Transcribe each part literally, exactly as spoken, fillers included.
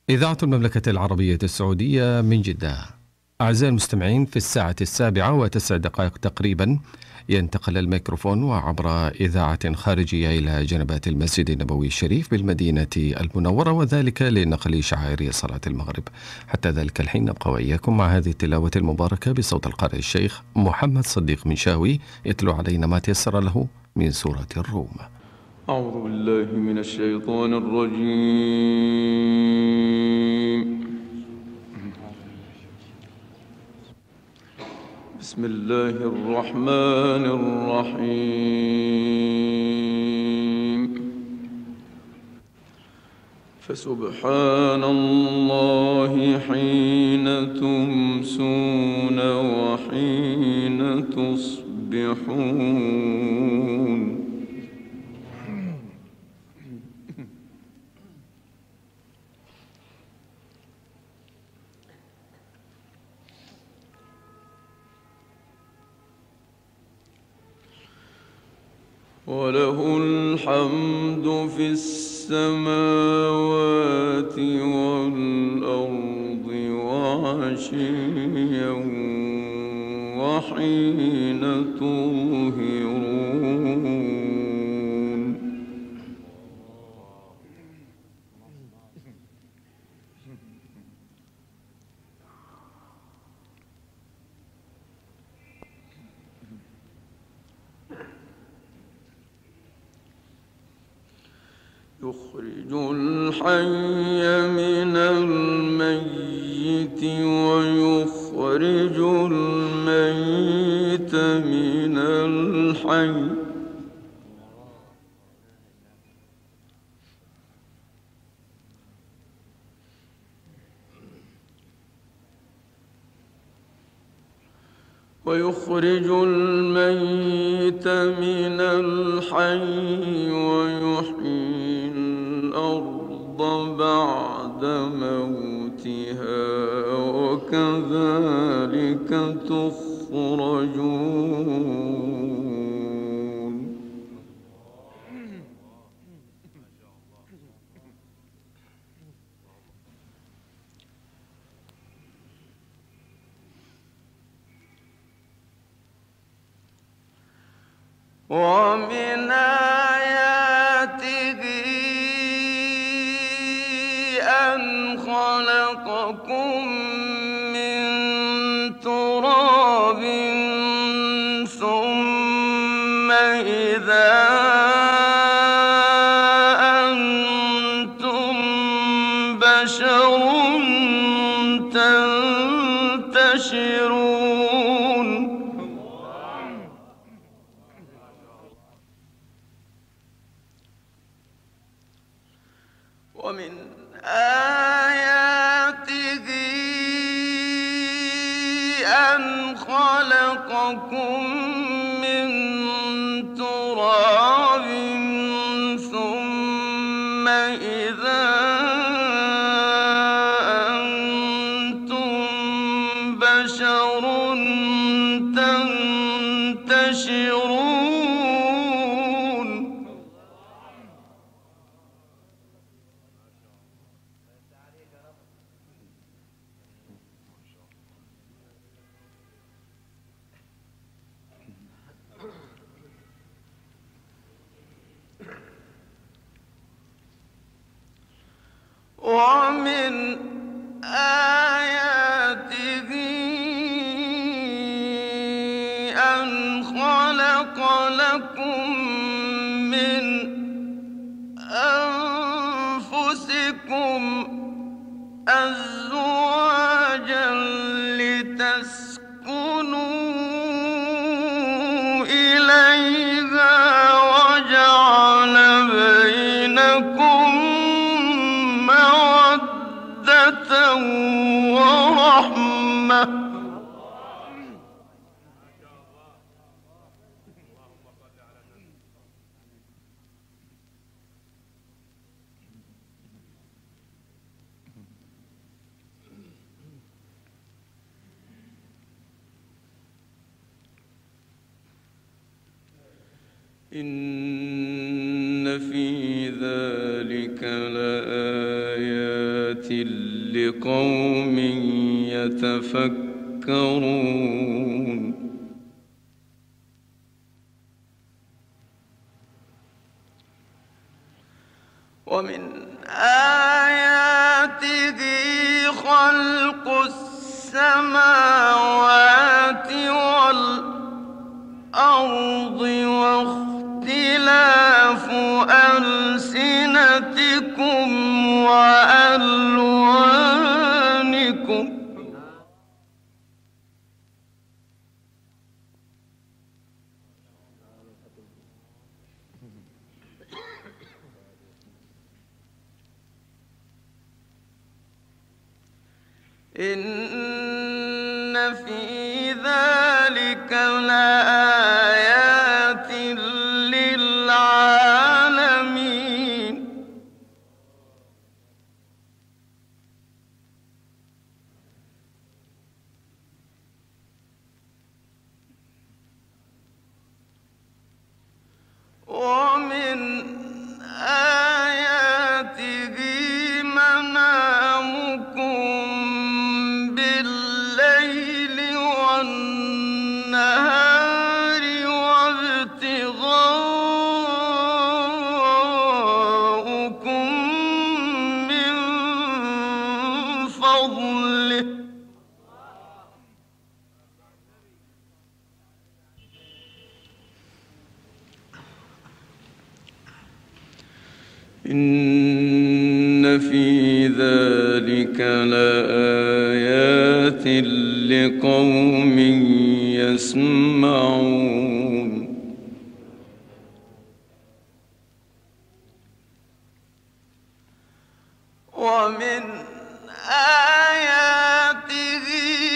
إذاعة المملكة العربية السعودية من جدة. أعزائي المستمعين، في الساعة السابعة وتسع دقائق تقريبا ينتقل الميكروفون وعبر إذاعة خارجية إلى جنبات المسجد النبوي الشريف بالمدينة المنورة، وذلك لنقل شعائر صلاة المغرب. حتى ذلك الحين نبقى وإياكم مع هذه التلاوة المباركة بصوت القارئ الشيخ محمد صديق منشاوي يتلو علينا ما تيسر له من سورة الروم. أعوذ بالله من الشيطان الرجيم. بسم الله الرحمن الرحيم. فسبحان الله حين تمسون وحين تصبحون. وله الحمد في السماوات والأرض وعشيا وحين تظهرون. يخرج الحي من الميت ويخرج الميت من الحي. ويخرج الميت من الحي ويحيي الأرض بعد موتها وكذلك تخرجون. ومن آياته أن خلقكم من تراب ثم إذا أنتم بشر تنتشرون. ومن آياته أن خلقكم من تراب ثم إذا أنتم بشر تنتشرون. ومن آياته أن خلق لكم من أنفسكم أزواجا لتسكنوا إليها وجعل بينكم مودة ورحمة. إن في ذلك لآيات لقوم يتفكرون ومن آياته خلق السماوات والأرض واختلاف ألسنتكم وألوانكم إن في ذلك لآيات للعالمين ومن آياته منامكم بالليل والنهار وابتغاؤكم من فضله إن في ذلك لآيات لقوم يسمعون ومن آياته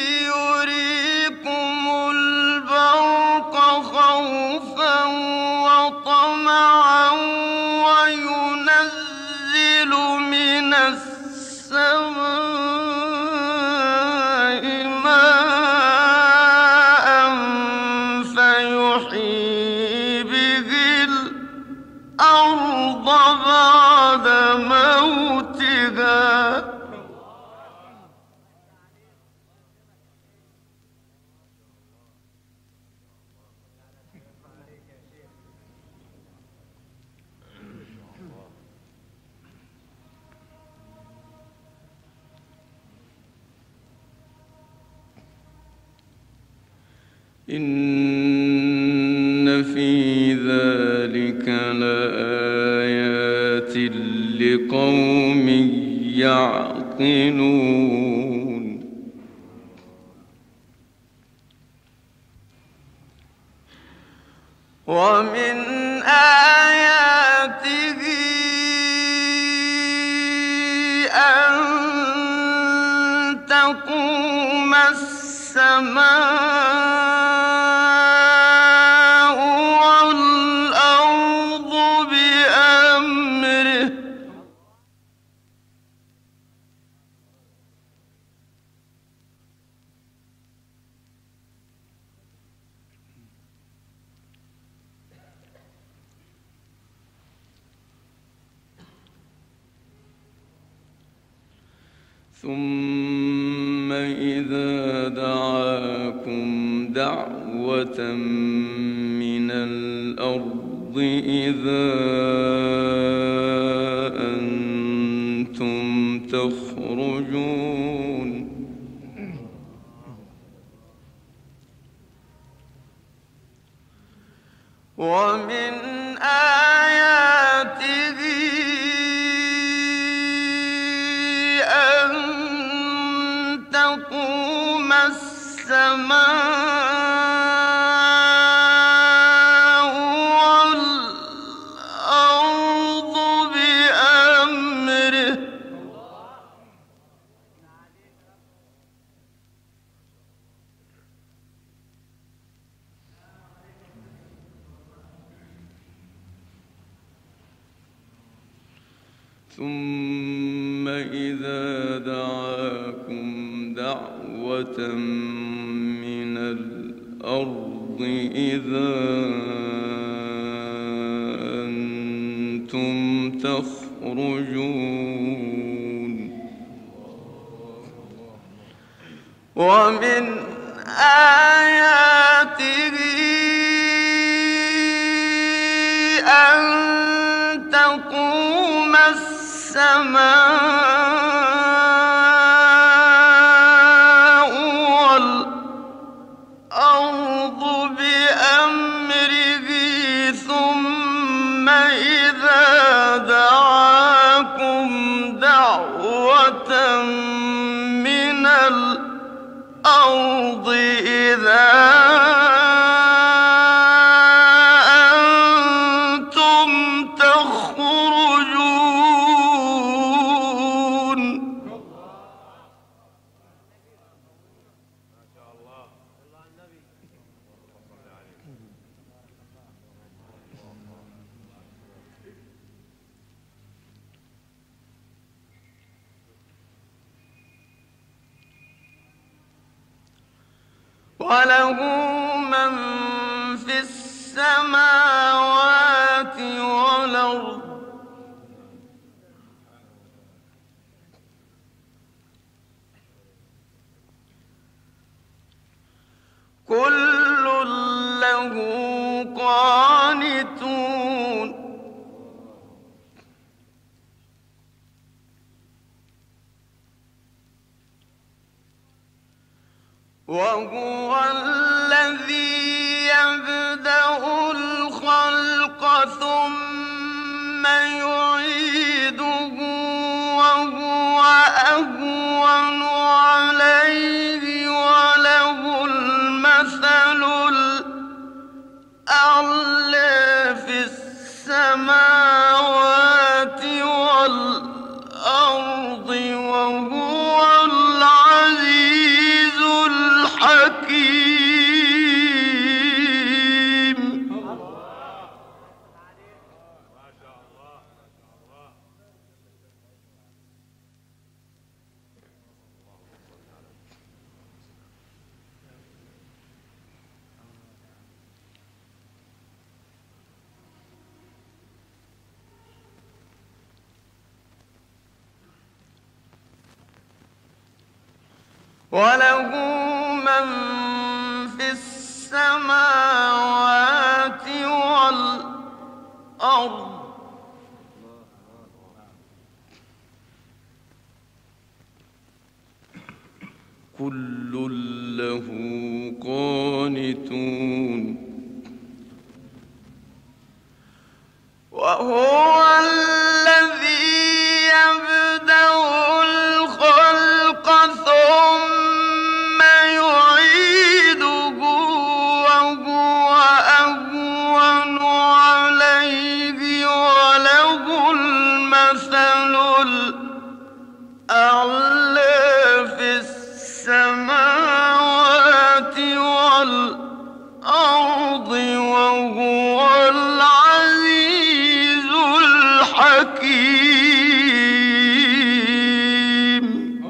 يريكم البرق خوفا وطمعا وينزل من السماء ماء فيحيي به الأرض بعد موتها إن في ذلك لآيات لقوم يعقلون ومن آياته أن تقوم السماء والأرض بأمره ثم إذا دعاكم دعوة من الأرض إذا أنتم تخرجون ومن آياته أن تقوم السماء والأرض بأمره ثم إذا دعاكم دعوة من الأرض إذا أنتم تخرجون ومن آياته أن تقوم السماء والأرض بأمره ثم إذا دعاكم دعوة من الأرض إذا أنتم تخرجون وله من في السماوات والأرض كل له قانتون وهو الذي يبدأ الخلق ثم يعيده وهو أهون عليه وله المثل الأعلى في السماوات والأرض وهو العزيز الحكيم. وله من في السماوات والأرض كل له قانتون وهو الذي يبدأ الخلق ثم يعيده وهو أهون عليه وله المثل الأعلى في السماوات والأرض وهو العزيز الحكيم.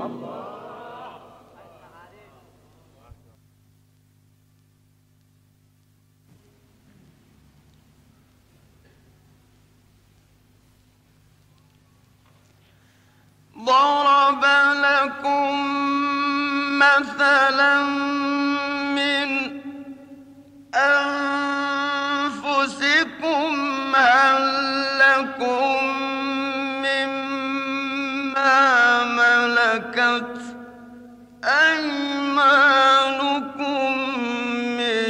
ضرب لكم مثلا من أنفسكم هل لكم مما ملكت أيمانكم من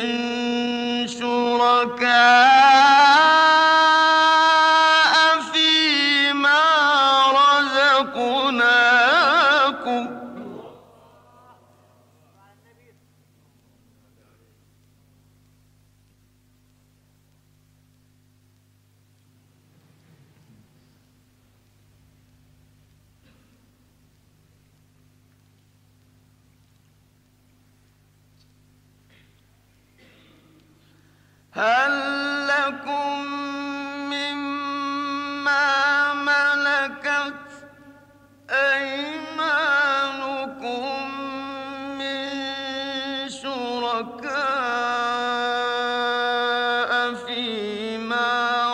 شركاء فيما رزقناكم هل لكم مما ملكت أيمانكم من شركاء فيما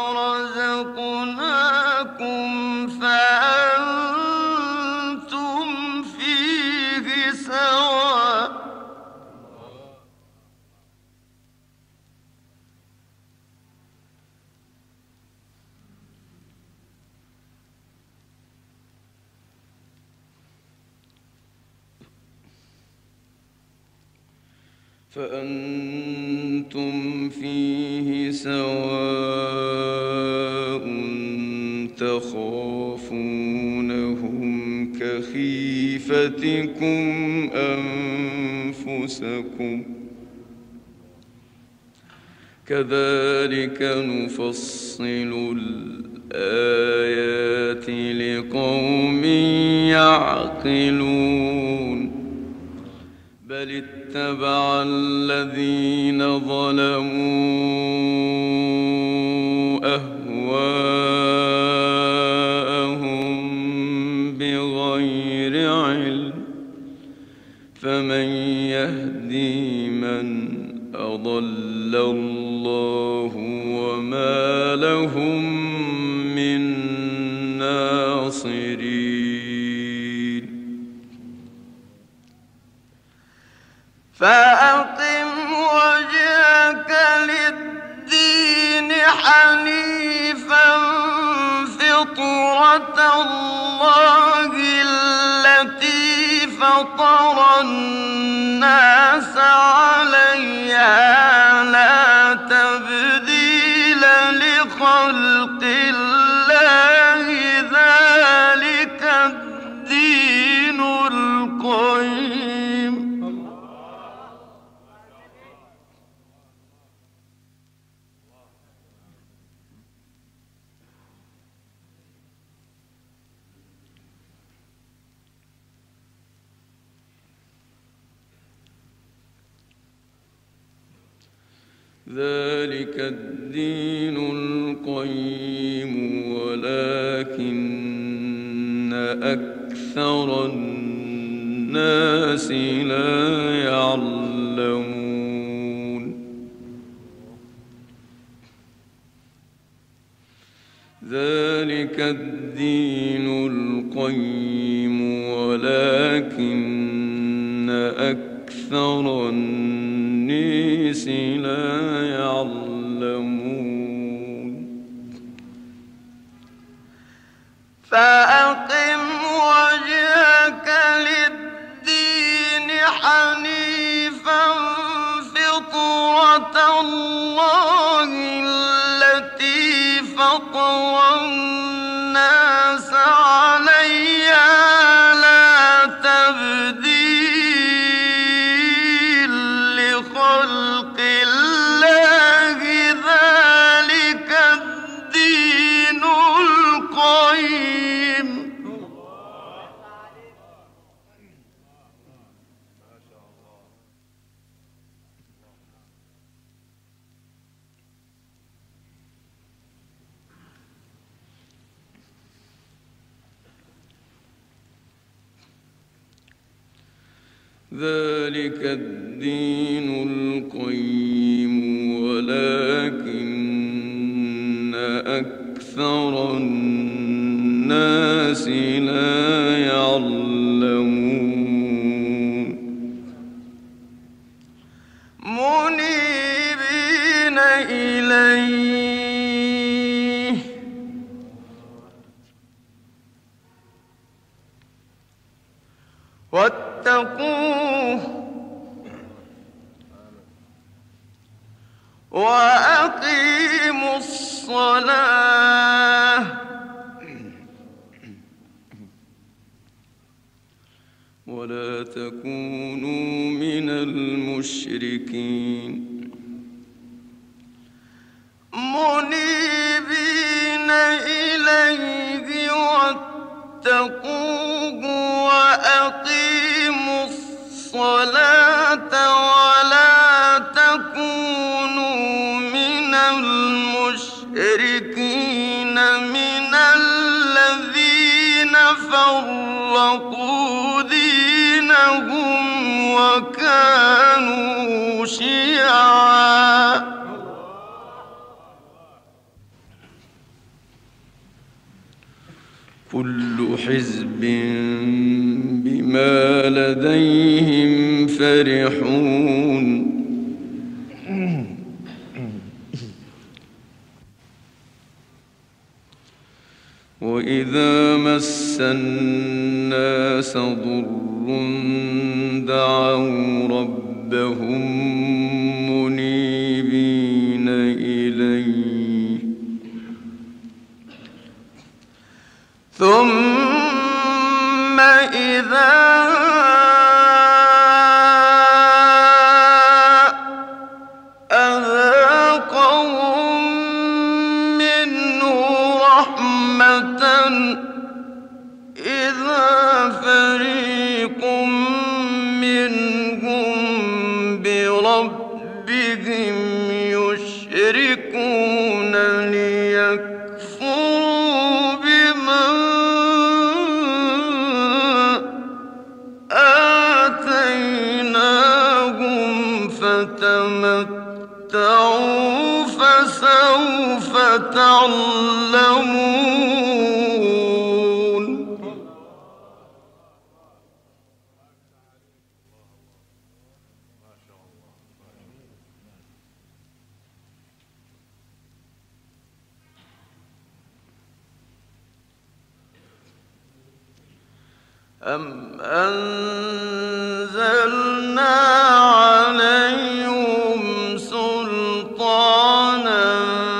رزقناكم فأنتم فيه سواء فأنتم فيه سواء تخافونهم كخيفتكم أنفسكم كذلك نفصل الآيات لقوم يعقلون بل اتبع الذين ظلموا أهواءهم بغير علم فمن يهدي من أضل الله وما لهم من ناصرين فأقم وجهك للدين حنيفا فطرة الله التي فطر الناس عليها لا تبديل لخلق الله ذلك الدين القيم ذلك الدين القيم ولكن أكثر الناس لا يعلمون ذلك الدين القيم ولكن أكثر الناس لا يعلمون فأقم وجهك للدين حنيفا فطرة الله التي فطر الناس عليها لا تبديل لخلق الله ذلك الدين القيم ذلك الدين القيم ولكن أكثر الناس لا يعلمون منيبين إليه واتقوه وأقيموا الصلاة ولا تكونوا من المشركين منيبين إليه واتقوه وأقيموا الصلاة ولا تكونوا من المشركين من الذين فرقوا دينهم وكانوا شيعا كل حزب بما لديهم فرحون وإذا مس الناس ضر دعوا ربهم ثم إذا أذاقهم منه رحمة إذا فريق منهم بربهم يشركون ليكفروا بما آتيناهم فتمتعوا فسوف تعلمون. أم أنزلنا عليهم سلطانا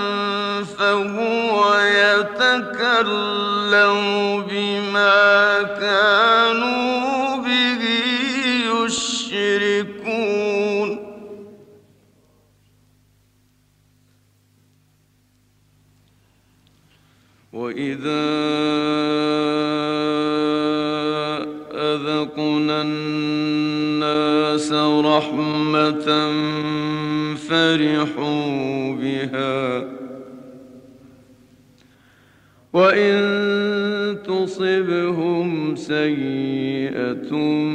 فهو يتكلم بما كانوا به يشركون. وإذا أذقنا الناس رحمة فرحوا بها وإن تصبهم سيئة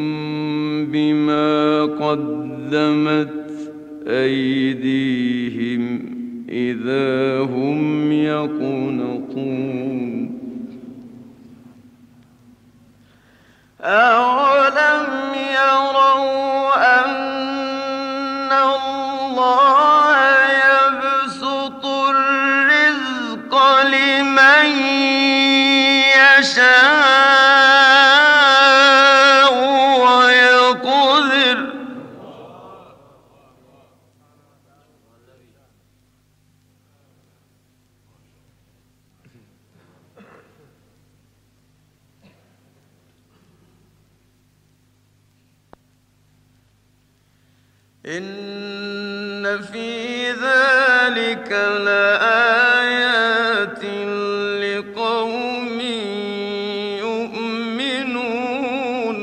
بما قدمت أيديهم إذا هم يقنطون. أولم يروا أن الله يبسط الرزق لمن يشاء ويقدر إن في ذلك لآيات لقوم يؤمنون.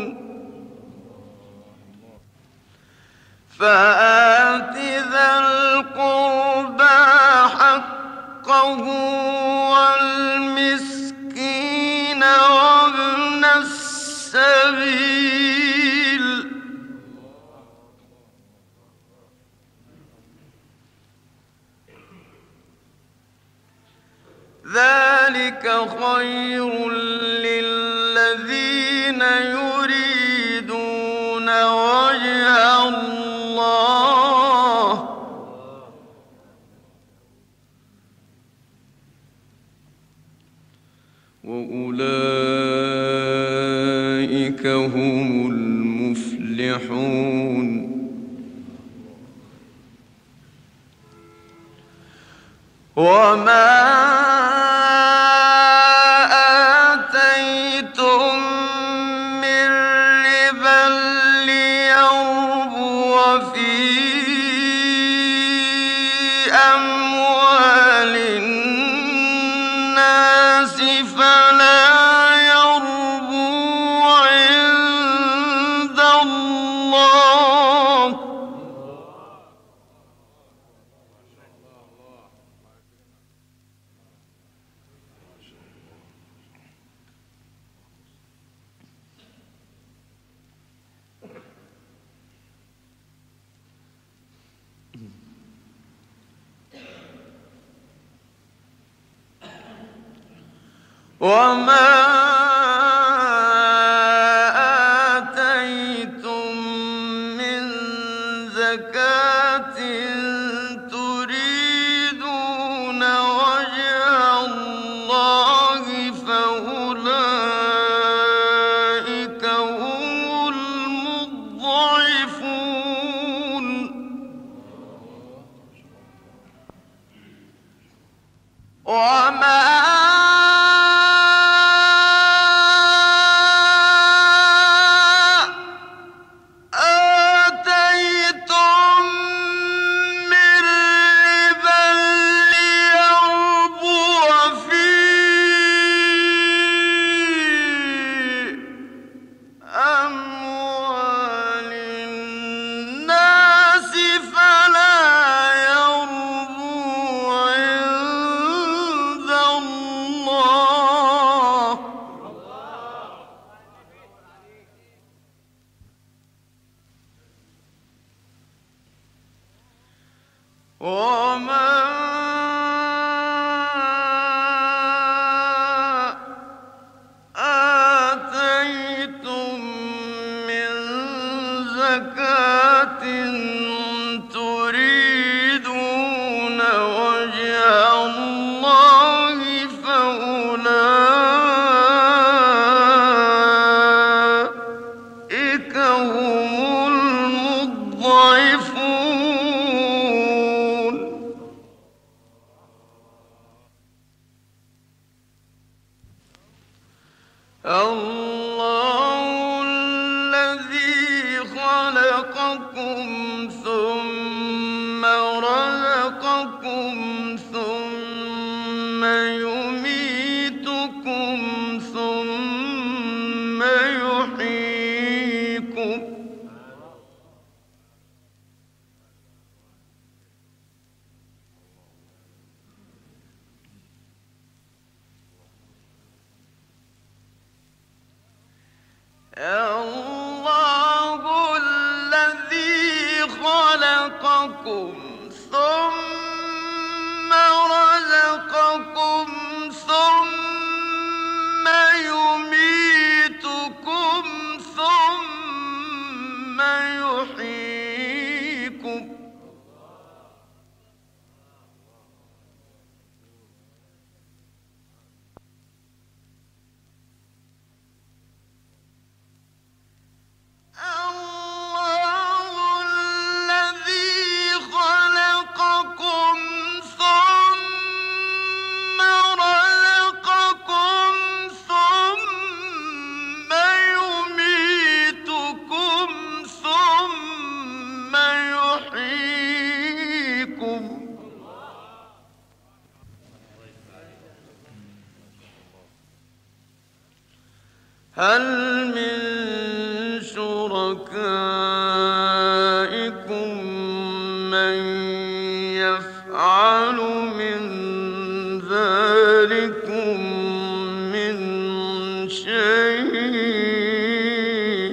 فآت ذا القربى حقه والمسكين وابن السبيل ذلك خير للذين يريدون وجه الله وأولئك هم المفلحون. وما وما آتيتم من زكاة تريدون وجه الله فأولئك هم المضعفون. وما وما آتيتم من زكاة تريدون وجه الله فأولئك هم المضعفون. الله الذي خلقكم ثم رزقكم ثم يميتكم ثم يحييكم. الله الذي خلقكم ثم رزقكم ثم يميتكم ثم يحييكم. الله الذي خلقكم ثم رزقكم ثم يميتكم ثم يحييكم. هل من شركائكم من يفعل من ذلكم من شيء؟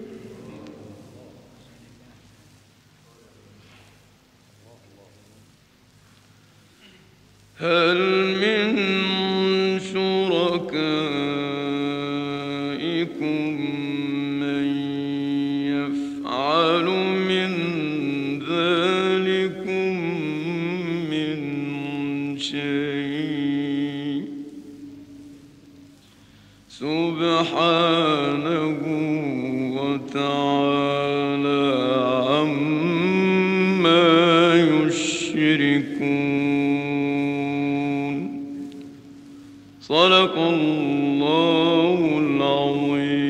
هل من شركائكم من يفعل من ذلكم من شيء؟ سبحانه وتعالى عما يشركون. صدق الله العظيم.